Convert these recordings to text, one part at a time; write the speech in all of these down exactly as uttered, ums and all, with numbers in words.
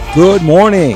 Good morning.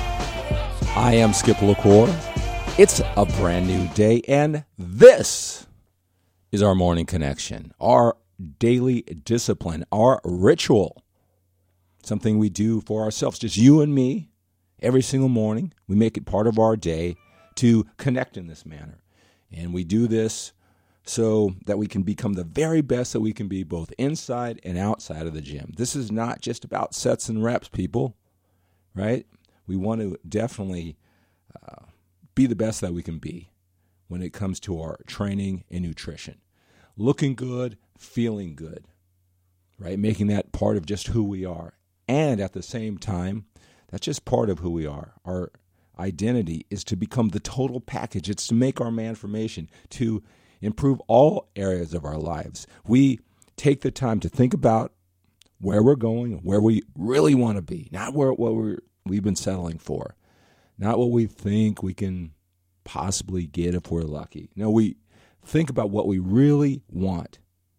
I am Skip LaCour. It's a brand new day, and this is our morning connection, our daily discipline, our ritual, something we do for ourselves, just you and me, every single morning. We make it part of our day to connect in this manner, and we do this so that we can become the very best that we can be, both inside and outside of the gym. This is not just about sets and reps, people. Right? We want to definitely uh, be the best that we can be when it comes to our training and nutrition. Looking good, feeling good, right? Making that part of just who we are. And at the same time, that's just part of who we are. Our identity is to become the total package. It's to make our manformation, to improve all areas of our lives. We take the time to think about where we're going, where we really want to be, not where what we're, we've been settling for, not what we think we can possibly get if we're lucky. No, we think about what we really want.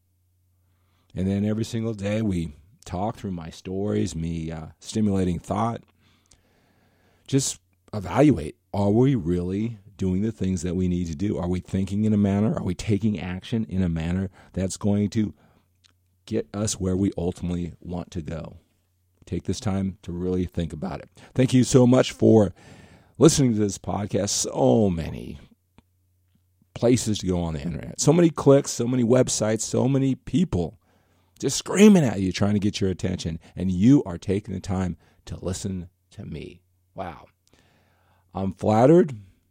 And then every single day we talk through my stories, me uh, stimulating thought, just evaluate, are we really doing the things that we need to do? Are we thinking in a manner? Are we taking action in a manner that's going to get us where we ultimately want to go? Take this time to really think about it. Thank you so much for listening to this podcast. So many places to go on the internet. So many clicks, so many websites, so many people just screaming at you, trying to get your attention. And you are taking the time to listen to me. Wow. I'm flattered.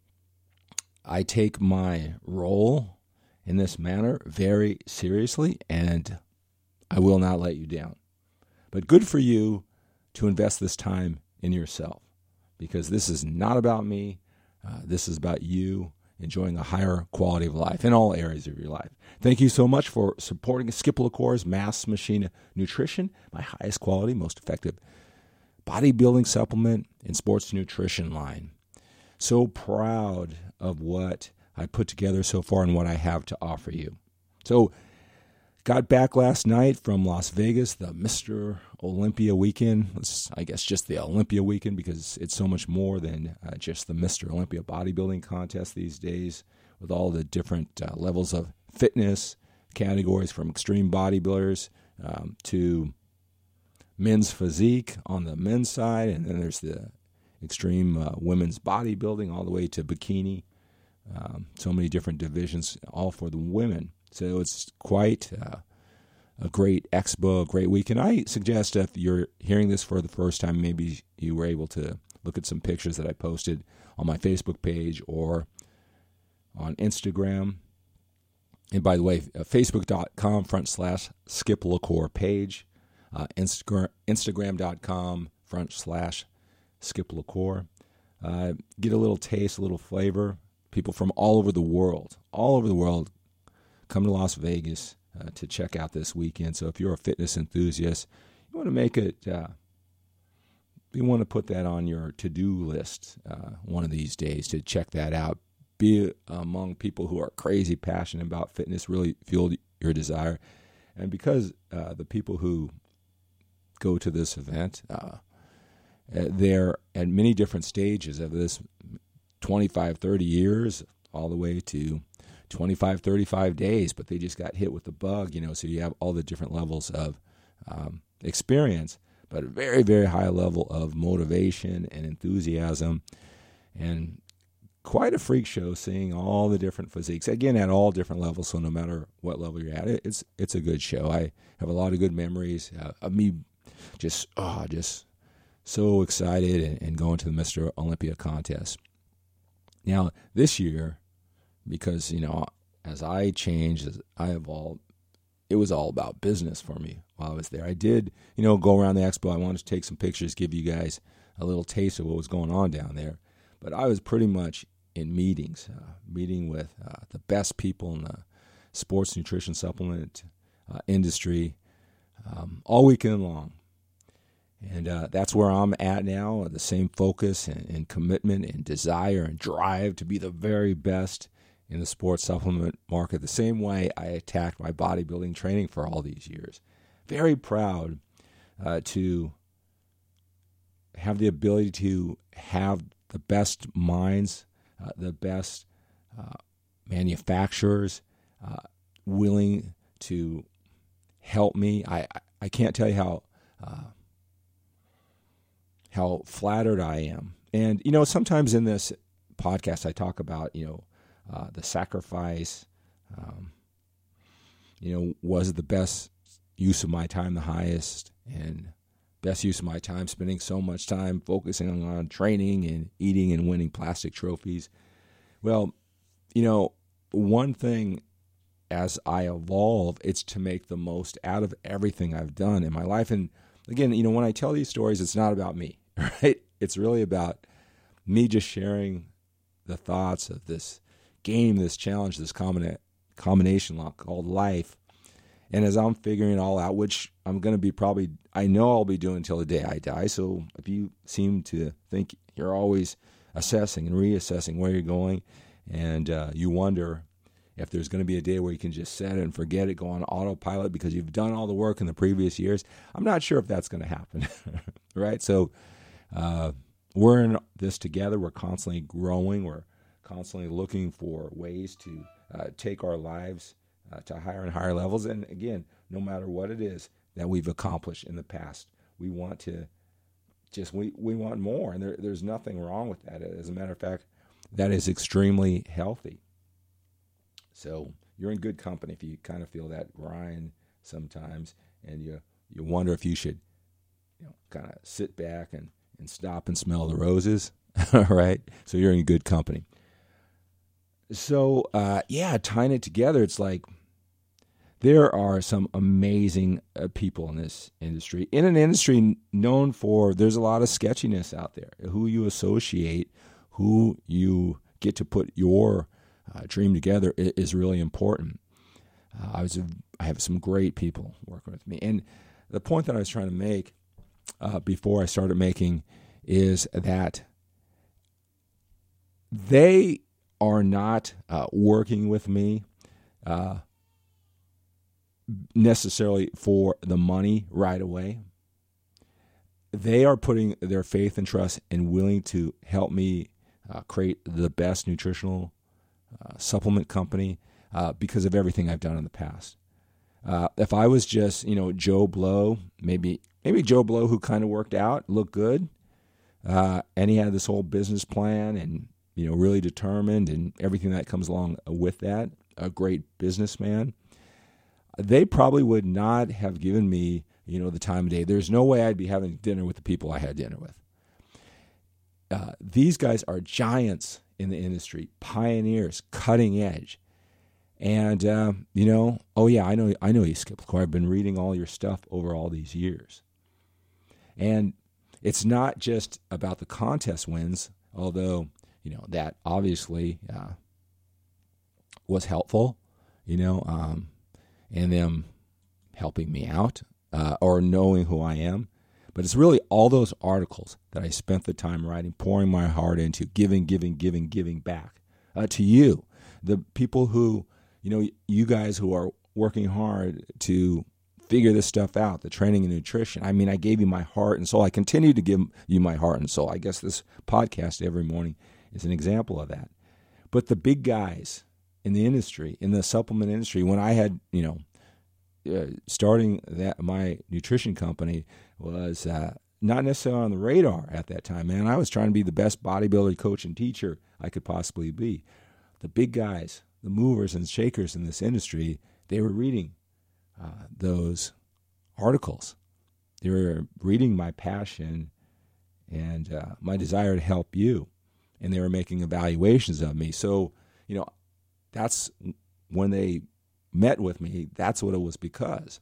I take my role in this manner very seriously, and I will not let you down. But good for you to invest this time in yourself, because this is not about me. Uh, this is about you enjoying a higher quality of life in all areas of your life. Thank you so much for supporting Skip LaCour's Mass Machine Nutrition, my highest quality, most effective bodybuilding supplement and sports nutrition line. So proud of what I put together so far and what I have to offer you. So, got back last night from Las Vegas, the Mister Olympia weekend. It's, I guess, just the Olympia weekend, because it's so much more than uh, just the Mister Olympia bodybuilding contest these days, with all the different uh, levels of fitness categories, from extreme bodybuilders um, to men's physique on the men's side, and then there's the extreme uh, women's bodybuilding all the way to bikini. Um, so many different divisions, all for the women. So it's quite uh, a great expo, a great weekend. I suggest if you're hearing this for the first time, maybe you were able to look at some pictures that I posted on my Facebook page or on Instagram. And by the way, uh, facebook.com front slash Skip LaCour page, uh, Instagram, Instagram.com front slash Skip LaCour. Uh, get a little taste, a little flavor. People from all over the world, all over the world, come to Las Vegas uh, to check out this weekend. So if you're a fitness enthusiast, you want to make it, uh, you want to put that on your to-do list uh, one of these days to check that out. Be among people who are crazy passionate about fitness, really fuel your desire. And because uh, the people who go to this event, uh, they're at many different stages of this twenty-five, thirty years, all the way to twenty-five, thirty-five days, but they just got hit with the bug, you know, so you have all the different levels of um, experience, but a very, very high level of motivation and enthusiasm, and quite a freak show seeing all the different physiques, again, at all different levels, so no matter what level you're at, it's it's a good show. I have a lot of good memories uh, of me just, oh, just so excited and, and going to the Mister Olympia contest. Now, this year, because, you know, as I changed, as I evolved, it was all about business for me while I was there. I did, you know, go around the expo. I wanted to take some pictures, give you guys a little taste of what was going on down there. But I was pretty much in meetings, uh, meeting with uh, the best people in the sports nutrition supplement uh, industry um, all weekend long. And uh, that's where I'm at now, the same focus and, and commitment and desire and drive to be the very best in the sports supplement market, the same way I attacked my bodybuilding training for all these years. Very proud uh, to have the ability to have the best minds, uh, the best uh, manufacturers uh, willing to help me. I, I can't tell you how uh, how flattered I am. And, you know, sometimes in this podcast I talk about, you know, uh, the sacrifice, um, you know, was it the best use of my time, the highest and best use of my time, spending so much time focusing on training and eating and winning plastic trophies. Well, you know, one thing as I evolve, it's to make the most out of everything I've done in my life. And again, you know, when I tell these stories, it's not about me, right? It's really about me just sharing the thoughts of this game, this challenge, this combina- combination lock called life. And as I'm figuring it all out, which I'm going to be probably, I know I'll be doing until the day I die. So if you seem to think you're always assessing and reassessing where you're going, and uh, you wonder if there's going to be a day where you can just set it and forget it, go on autopilot because you've done all the work in the previous years, I'm not sure if that's going to happen, right? So uh, we're in this together. We're constantly growing. We're constantly looking for ways to uh, take our lives Uh, to higher and higher levels. And again, no matter what it is that we've accomplished in the past, we want to just, we, we want more. And there, there's nothing wrong with that. As a matter of fact, that is extremely healthy. So you're in good company if you kind of feel that grind sometimes and you, you wonder if you should, you know, kind of sit back and, and stop and smell the roses. All right. So you're in good company. So, uh, yeah, tying it together, it's like there are some amazing uh, people in this industry, in an industry known for, there's a lot of sketchiness out there. Who you associate, who you get to put your uh, dream together is really important. Uh, I was, a, I have some great people working with me. And the point that I was trying to make uh, before I started making is that they are not uh, working with me uh, necessarily for the money right away. They are putting their faith and trust and willing to help me uh, create the best nutritional uh, supplement company uh, because of everything I've done in the past. Uh, if I was just, you know, Joe Blow, maybe maybe Joe Blow who kind of worked out, looked good, uh, and he had this whole business plan and, you know, really determined and everything that comes along with that, a great businessman, they probably would not have given me, you know, the time of day. There's no way I'd be having dinner with the people I had dinner with. Uh, these guys are giants in the industry, pioneers, cutting edge. And, uh, you know, oh, yeah, I know I know you, Skip LaCour. I've been reading all your stuff over all these years. And it's not just about the contest wins, although, you know, that obviously uh, was helpful, you know, um, and them helping me out uh, or knowing who I am. But it's really all those articles that I spent the time writing, pouring my heart into, giving, giving, giving, giving back uh, to you, the people who, you know, you guys who are working hard to figure this stuff out, the training and nutrition. I mean, I gave you my heart and soul. I continue to give you my heart and soul. I guess this podcast every morning is an example of that. But the big guys in the industry, in the supplement industry, when I had, you know, uh, starting that my nutrition company was uh, not necessarily on the radar at that time, man. I was trying to be the best bodybuilder coach and teacher I could possibly be. The big guys, the movers and shakers in this industry, they were reading uh, those articles. They were reading my passion and uh, my desire to help you. And they were making evaluations of me. So, you know, that's when they met with me, that's what it was because.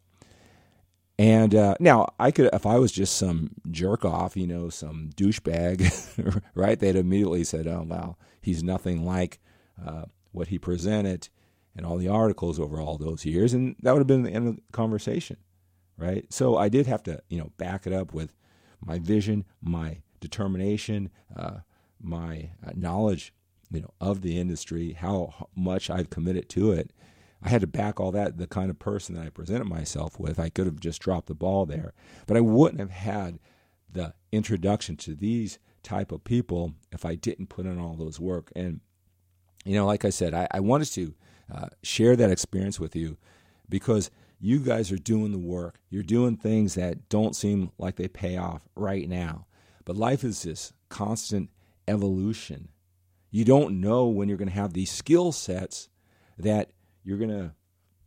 And uh, now, I could, if I was just some jerk off, you know, some douchebag, right, they'd immediately said, oh, wow, he's nothing like uh, what he presented in all the articles over all those years. And that would have been the end of the conversation, right? So I did have to, you know, back it up with my vision, my determination, uh, my uh, knowledge, you know, of the industry, how much I've committed to it. I had to back all that, the kind of person that I presented myself with. I could have just dropped the ball there, but I wouldn't have had the introduction to these type of people if I didn't put in all those work. And, you know, like I said, I, I wanted to uh, share that experience with you because you guys are doing the work. You're doing things that don't seem like they pay off right now. But life is this constant evolution. You don't know when you're going to have these skill sets that you're going to,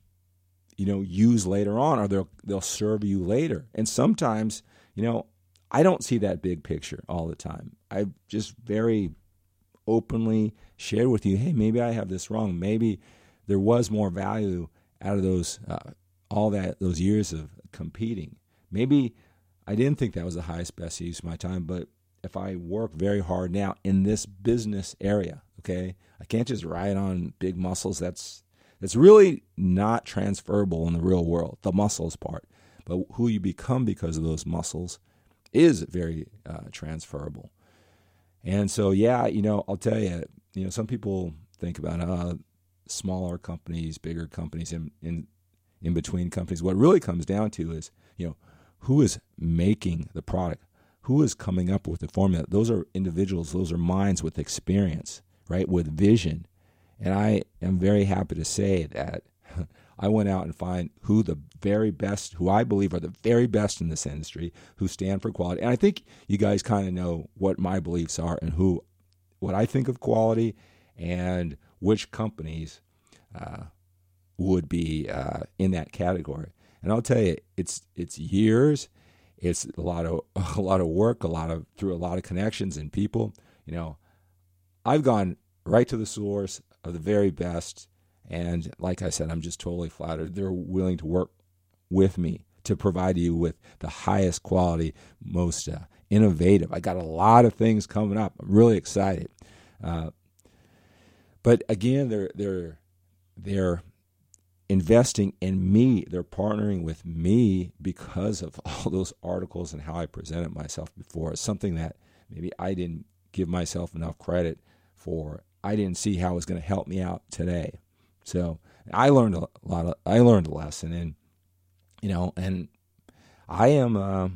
you know, use later on, or they'll they'll serve you later. And sometimes, you know, I don't see that big picture all the time. I just very openly shared with you, hey, maybe I have this wrong. Maybe there was more value out of those uh, all that those years of competing. Maybe I didn't think that was the highest, best use of my time, but if I work very hard now in this business area, okay, I can't just ride on big muscles. That's that's really not transferable in the real world, the muscles part. But who you become because of those muscles is very uh, transferable. And so, yeah, you know, I'll tell you, you know, some people think about uh, smaller companies, bigger companies, in, in in between companies. What it really comes down to is, you know, who is making the product? Who is coming up with the formula? Those are individuals. Those are minds with experience, right, with vision. And I am very happy to say that I went out and find who the very best, who I believe are the very best in this industry, who stand for quality. And I think you guys kind of know what my beliefs are and who, what I think of quality, and which companies uh, would be uh, in that category. And I'll tell you, it's it's years, it's a lot of a lot of work, a lot of through a lot of connections and people. You know, I've gone right to the source of the very best. And like I said, I'm just totally flattered. They're willing to work with me to provide you with the highest quality, most uh, innovative. I got a lot of things coming up. I'm really excited. Uh, but again, they're they're they're investing in me. They're partnering with me because of all those articles and how I presented myself before. It's something that maybe I didn't give myself enough credit for. I didn't see how it was going to help me out today. So I learned a lot of, I learned a lesson, and, you know, and I am, uh,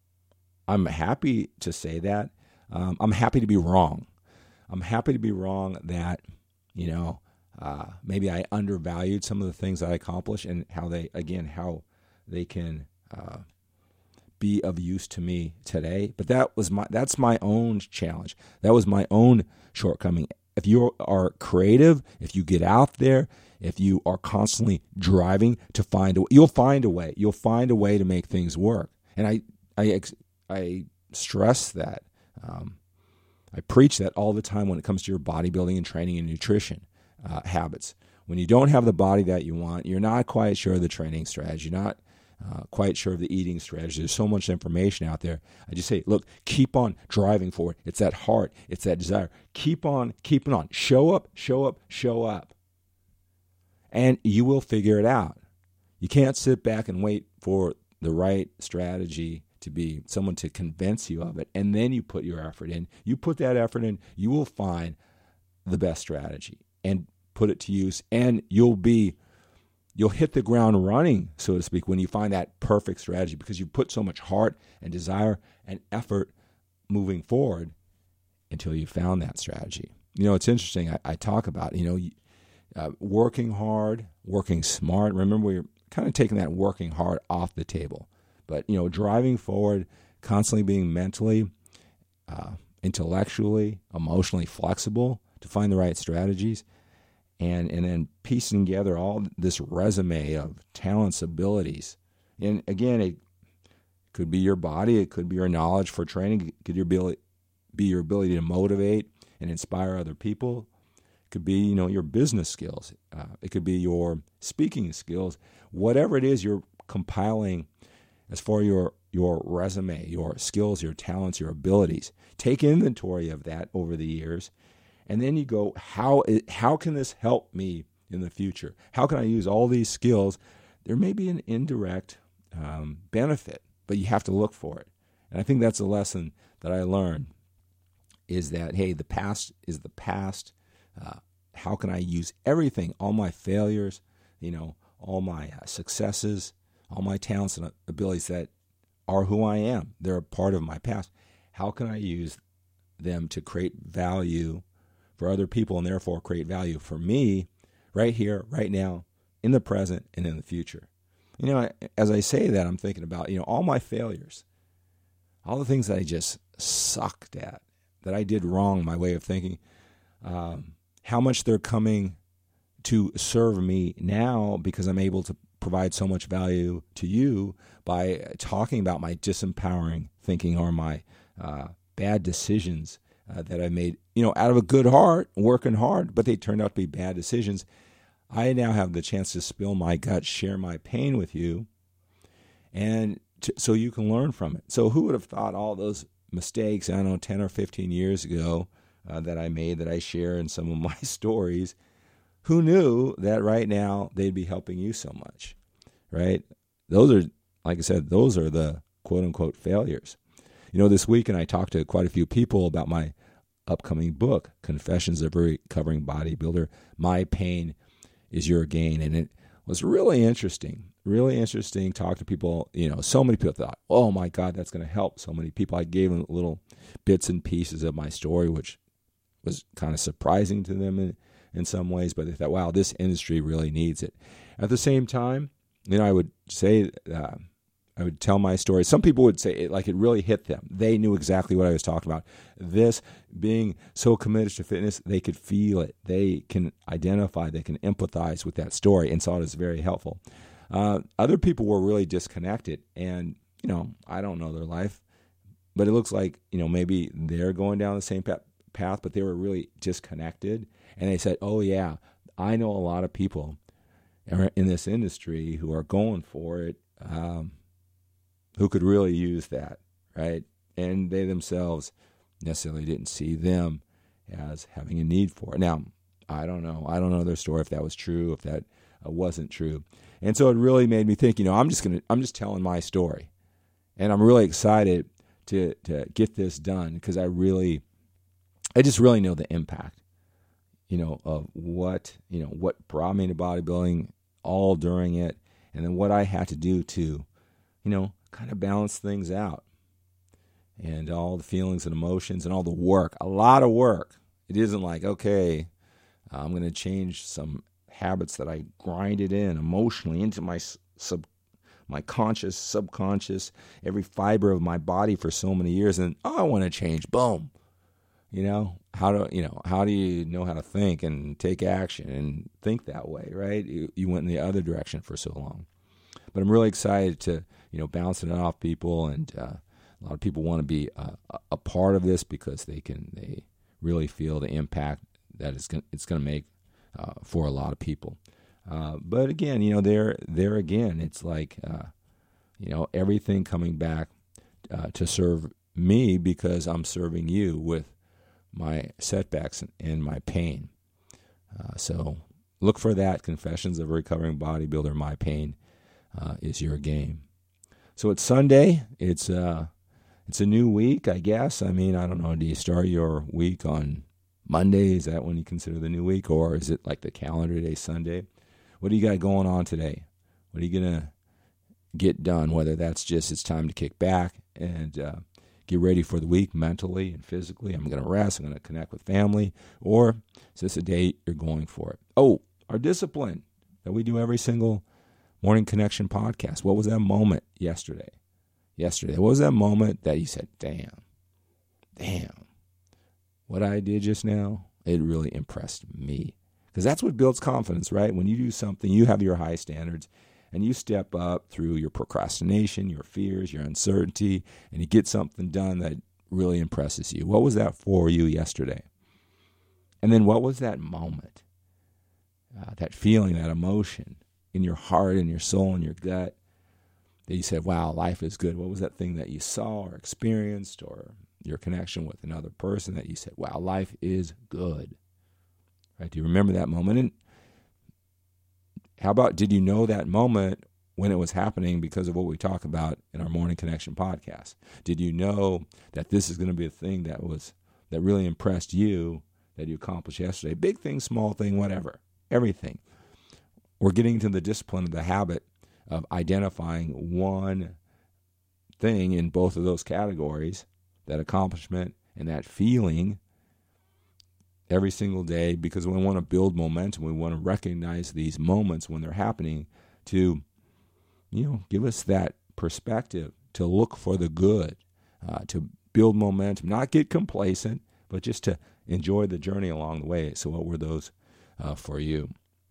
I'm happy to say that. Um, I'm happy to be wrong. I'm happy to be wrong that, you know, uh, maybe I undervalued some of the things that I accomplished and how they, again, how they can uh, be of use to me today. But that was my, that's my own challenge. That was my own shortcoming. If you are creative, if you get out there, if you are constantly driving to find a, you'll find a way. You'll find a way to make things work. And I, I, I stress that. Um, I preach that all the time when it comes to your bodybuilding and training and nutrition uh, habits. When you don't have the body that you want, you're not quite sure of the training strategy. You're not Uh, quite sure of the eating strategy. There's so much information out there. I just say, look, keep on driving forward. It's that heart. It's that desire. Keep on, keeping on. Show up, show up, show up. And you will figure it out. You can't sit back and wait for the right strategy to be someone to convince you of it, and then you put your effort in. You put that effort in, you will find the best strategy and put it to use, and you'll be You'll hit the ground running, so to speak, when you find that perfect strategy, because you put so much heart and desire and effort moving forward until you found that strategy. You know, it's interesting. I, I talk about, you know, uh, working hard, working smart. Remember, we're kind of taking that working hard off the table. But, you know, driving forward, constantly being mentally, uh, intellectually, emotionally flexible to find the right strategies. And and then piecing together all this resume of talents, abilities. And again, it could be your body, it could be your knowledge for training, it could your ability, be your ability to motivate and inspire other people. It could be, you know, your business skills. Uh, it could be your speaking skills. Whatever it is you're compiling as far as your, your resume, your skills, your talents, your abilities. Take inventory of that over the years. And then you go, how how can this help me in the future? How can I use all these skills? There may be an indirect um, benefit, but you have to look for it. And I think that's a lesson that I learned, is that, hey, the past is the past. Uh, how can I use everything, all my failures, you know, all my uh, successes, all my talents and abilities that are who I am? They're a part of my past. how can I use them to create value for other people and therefore create value for me right here, right now, in the present and in the future. You know, as I say that, I'm thinking about, you know, all my failures, all the things that I just sucked at, that I did wrong, my way of thinking, um, how much they're coming to serve me now because I'm able to provide so much value to you by talking about my disempowering thinking or my uh, bad decisions uh, that I made, you know, out of a good heart, working hard, but they turned out to be bad decisions. I now have the chance to spill my guts, share my pain with you, and to, so you can learn from it. So who would have thought all those mistakes, I don't know, ten or fifteen years ago uh, that I made, that I share in some of my stories, who knew that right now they'd be helping you so much, right? Those are, like I said, those are the quote-unquote failures. You know, this weekend I talked to quite a few people about my upcoming book, Confessions of a Recovering Bodybuilder, My Pain is Your Gain. And it was really interesting, really interesting. Talk to people, you know, so many people thought, oh my God, that's going to help so many people. I gave them little bits and pieces of my story, which was kind of surprising to them in, in some ways, but they thought, wow, this industry really needs it. At the same time, you know, I would say, uh, I would tell my story. Some people would say it like it really hit them. They knew exactly what I was talking about. This, being so committed to fitness, they could feel it. They can identify, they can empathize with that story and saw it as very helpful. Uh, other people were really disconnected, and, you know, I don't know their life, but it looks like, you know, maybe they're going down the same path, but they were really disconnected. And they said, oh yeah, I know a lot of people in this industry who are going for it, um, who could really use that, right? And they themselves necessarily didn't see them as having a need for it. Now, I don't know. I don't know their story, if that was true, if that uh, wasn't true. And so it really made me think, you know, I'm just going to, I'm just telling my story. And I'm really excited to to get this done because I really, I just really know the impact, you know, of what, you know, what brought me into bodybuilding all during it, and then what I had to do to, you know, kind of balance things out, and all the feelings and emotions and all the work, a lot of work. It isn't like, okay, I'm going to change some habits that I grinded in emotionally into my sub, my conscious, subconscious, every fiber of my body for so many years, and oh, I want to change. Boom. You know, how do you know how do you know how to think and take action and think that way, right? You, you went in the other direction for so long. But I'm really excited to, you know, bouncing it off people, and uh, a lot of people want to be a, a part of this because they can, they really feel the impact that it's going it's going to make uh, for a lot of people. Uh, but again, you know, there there again, it's like, uh, you know, everything coming back uh, to serve me because I'm serving you with my setbacks and my pain. Uh, so look for that. Confessions of a Recovering Bodybuilder, My Pain uh, is Your Game. So it's Sunday. It's uh, it's a new week, I guess. I mean, I don't know. Do you start your week on Monday? Is that when you consider the new week? Or is it like the calendar day Sunday? What do you got going on today? What are you going to get done? Whether that's just it's time to kick back and uh, get ready for the week mentally and physically. I'm going to rest. I'm going to connect with family. Or is this a day you're going for it? Oh, our discipline that we do every single Morning Connection podcast. What was that moment yesterday? Yesterday. What was that moment that you said, damn, damn, what I did just now, it really impressed me. Because that's what builds confidence, right? When you do something, you have your high standards, and you step up through your procrastination, your fears, your uncertainty, and you get something done that really impresses you. What was that for you yesterday? And then what was that moment, uh, that feeling, that emotion in your heart, in your soul, in your gut, that you said, wow, life is good? What was that thing that you saw or experienced, or your connection with another person that you said, wow, life is good? Right? Do you remember that moment? And how about, did you know that moment when it was happening because of what we talk about in our Morning Connection podcast? Did you know that this is going to be a thing that was that really impressed you, that you accomplished yesterday? Big thing, small thing, whatever, everything. We're getting to the discipline of the habit of identifying one thing in both of those categories that accomplishment and that feeling every single day, because we want to build momentum. We want to recognize these moments when they're happening to, you know, give us that perspective to look for the good, uh, to build momentum, not get complacent, but just to enjoy the journey along the way. So what were those uh, for you?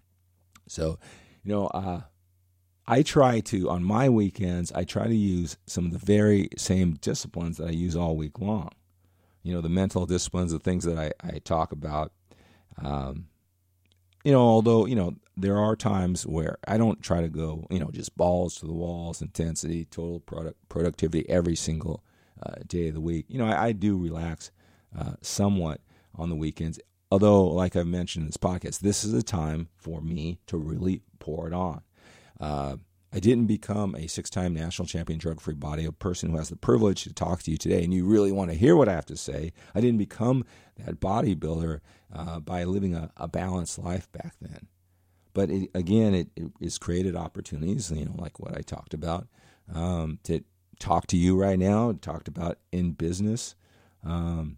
So, you know, uh, I try to, on my weekends, I try to use some of the very same disciplines that I use all week long. You know, the mental disciplines, the things that I, I talk about. Um, you know, although, you know, there are times where I don't try to go, you know, just balls to the walls, intensity, total product productivity every single uh, day of the week. You know, I, I do relax uh, somewhat on the weekends. Although, like I've mentioned in this podcast, this is a time for me to really pour it on. Uh, I didn't become a six-time national champion drug-free body, a person who has the privilege to talk to you today, and you really want to hear what I have to say. I didn't become that bodybuilder uh, by living a, a balanced life back then. But it, again, it, it has created opportunities, you know, like what I talked about, um, to talk to you right now, talked about in business, um,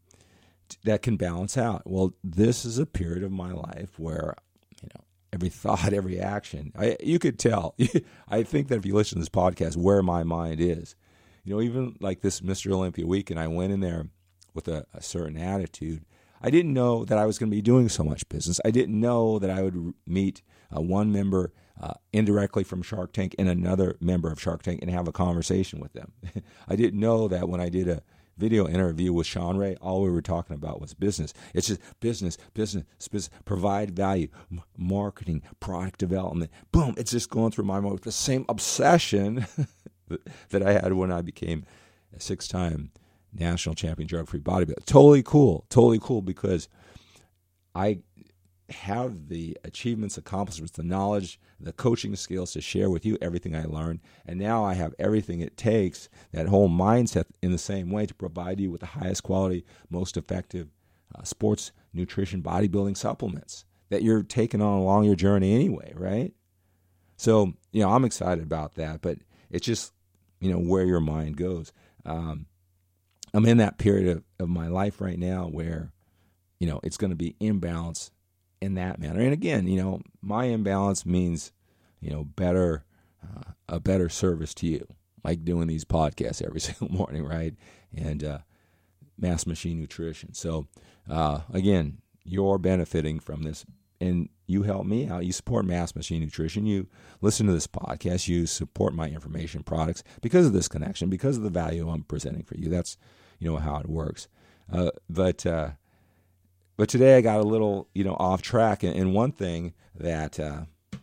t- that can balance out. Well, this is a period of my life where, you know, every thought, every action, I, you could tell. I think that if you listen to this podcast, where my mind is. You know, even like this Mister Olympia weekend, I went in there with a, a certain attitude. I didn't know that I was going to be doing so much business. I didn't know that I would meet uh, one member uh, indirectly from Shark Tank and another member of Shark Tank and have a conversation with them. I didn't know that when I did a video interview with Sean Ray, all we were talking about was business. It's just business, business, business, provide value, m- marketing, product development. Boom, it's just going through my mind with the same obsession that I had when I became a six-time national champion drug-free bodybuilder. Totally cool, totally cool, because I have the achievements, accomplishments, the knowledge, the coaching skills to share with you everything I learned. And now I have everything it takes, that whole mindset in the same way, to provide you with the highest quality, most effective uh, sports, nutrition, bodybuilding supplements that you're taking on along your journey anyway, right? So, you know, I'm excited about that, but it's just, you know, where your mind goes. Um, I'm in that period of, of my life right now where, you know, it's going to be imbalance in that manner. And again, you know, my imbalance means, you know, better, uh, a better service to you, like doing these podcasts every single morning, right? And uh, Mass Machine Nutrition. So uh, again, you're benefiting from this, and you help me out. You support Mass Machine Nutrition. You listen to this podcast. You support my information products because of this connection, because of the value I'm presenting for you. That's, you know, how it works. Uh, but uh, But today I got a little, you know, off track. And one thing that uh,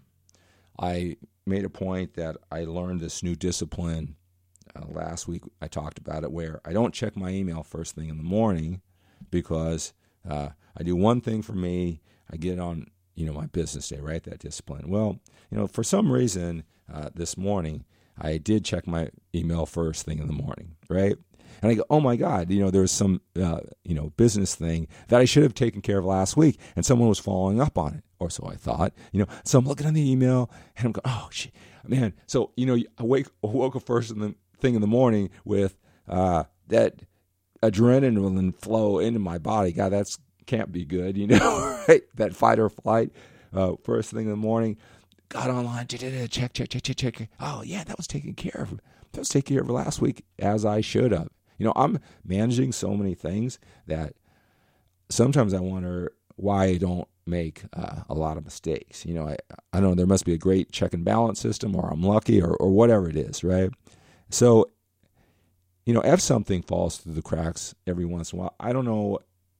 I made a point that I learned this new discipline uh, last week. I talked about it, where I don't check my email first thing in the morning, because uh, I do one thing for me. I get on, you know, my business day, right? That discipline. Well, you know, for some reason uh, this morning I did check my email first thing in the morning, right? And I go, oh my God, you know, there was some, uh, you know, business thing that I should have taken care of last week, and someone was following up on it, or so I thought, you know. So I'm looking at the email, and I'm going, oh shit, man. So, you know, I wake, I woke up first in the thing in the morning with uh, that adrenaline flow into my body. God, that's can't be good, you know, right? That fight or flight. Uh, first thing in the morning, got online, check, check, check, check, check. Oh yeah, that was taken care of. That was taken care of last week, as I should have. You know, I'm managing so many things that sometimes I wonder why I don't make uh, a lot of mistakes. You know, I I don't know, there must be a great check and balance system, or I'm lucky, or, or whatever it is, right? So, you know, if something falls through the cracks every once in a while, I don't know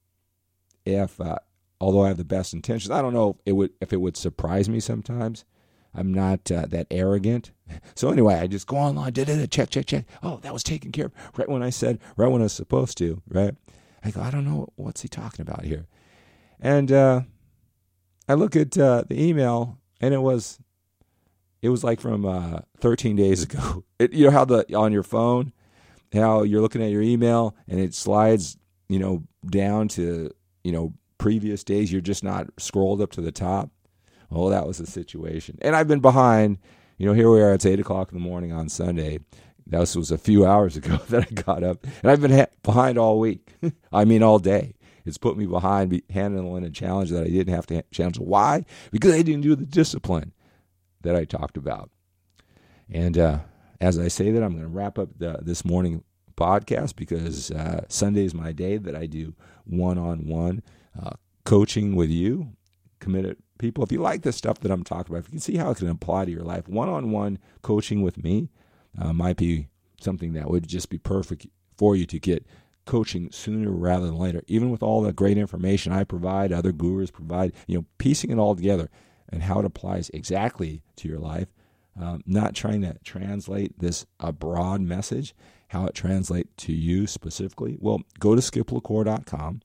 if, uh, although I have the best intentions, I don't know if it would, if it would surprise me sometimes. I'm not uh, that arrogant. So anyway, I just go online, da, da, da, check, check, check. Oh, that was taken care of right when I said, right when I was supposed to, right? I go, I don't know, what's he talking about here? And uh, I look at uh, the email, and it was, it was like from uh, thirteen days ago. It, you know how the on your phone, how you're looking at your email, and it slides, you know, down to, you know, previous days. You're just not scrolled up to the top. Well, that was the situation. And I've been behind. You know, here we are. It's eight o'clock in the morning on Sunday. That was, was a few hours ago that I got up, and I've been ha- behind all week. I mean, all day. It's put me behind be, handling a challenge that I didn't have to ha- challenge. Why? Because I didn't do the discipline that I talked about. And uh, as I say that, I'm going to wrap up the, this morning podcast because uh, Sunday is my day that I do one-on-one uh, coaching with you, committed people. If you like the stuff that I'm talking about, if you can see how it can apply to your life, one-on-one coaching with me uh, might be something that would just be perfect for you to get coaching sooner rather than later. Even with all the great information I provide, other gurus provide, you know, piecing it all together and how it applies exactly to your life. Um, not trying to translate this a broad message, how it translates to you specifically. Well, go to skip lacour dot com,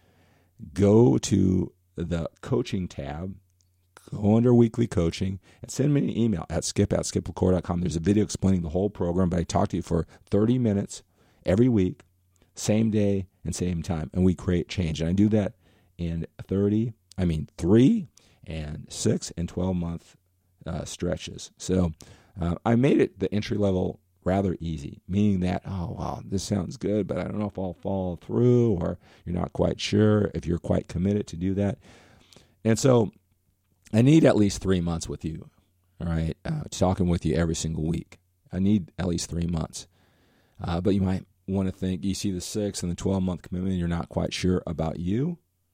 go to the coaching tab, go under weekly coaching, and send me an email at skip at skip lacour dot com. There's a video explaining the whole program, but I talk to you for thirty minutes every week, same day and same time, and we create change. And I do that in thirty, I mean three and six and twelve month uh, stretches. So uh, I made it the entry level rather easy, meaning that, oh, wow, this sounds good, but I don't know if I'll follow through, or you're not quite sure if you're quite committed to do that. And so I need at least three months with you, all right, uh, talking with you every single week. I need at least three months. Uh, but you might want to think, you see the six and the twelve-month commitment, and you're not quite sure about you,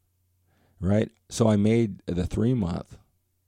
right? So I made the three-month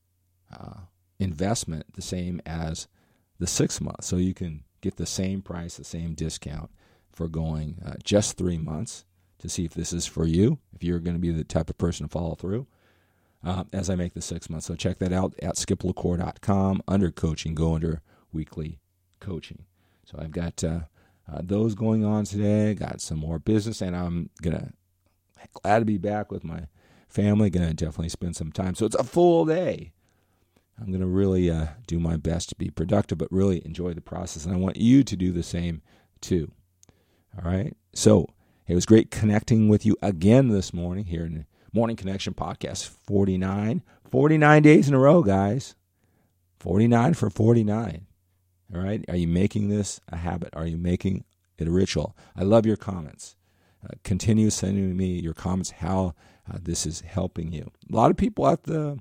uh, investment the same as the six-month, so you can get the same price, the same discount for going uh, just three months to see if this is for you, if you're going to be the type of person to follow through uh, as I make the six months. So check that out at skip lacour dot com. Under coaching, go under weekly coaching. So I've got uh, uh, those going on today, got some more business, and I'm going to glad to be back with my family, going to definitely spend some time. So it's a full day. I'm going to really uh, do my best to be productive, but really enjoy the process. And I want you to do the same too. All right. So it was great connecting with you again this morning here in the Morning Connection Podcast forty-nine. forty-nine days in a row, guys. forty-nine for forty-nine. All right. Are you making this a habit? Are you making it a ritual? I love your comments. Uh, continue sending me your comments, how uh, this is helping you. A lot of people at the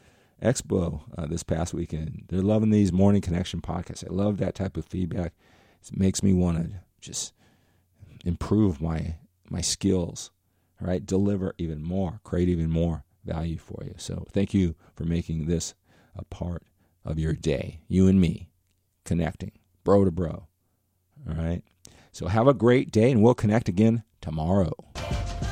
Expo uh, this past weekend, they're loving these Morning Connection podcasts. I love that type of feedback. It makes me want to just improve my my skills, all right? Deliver even more, create even more value for you. So thank you for making this a part of your day. You and me connecting, bro to bro, all right? So have a great day, and we'll connect again tomorrow.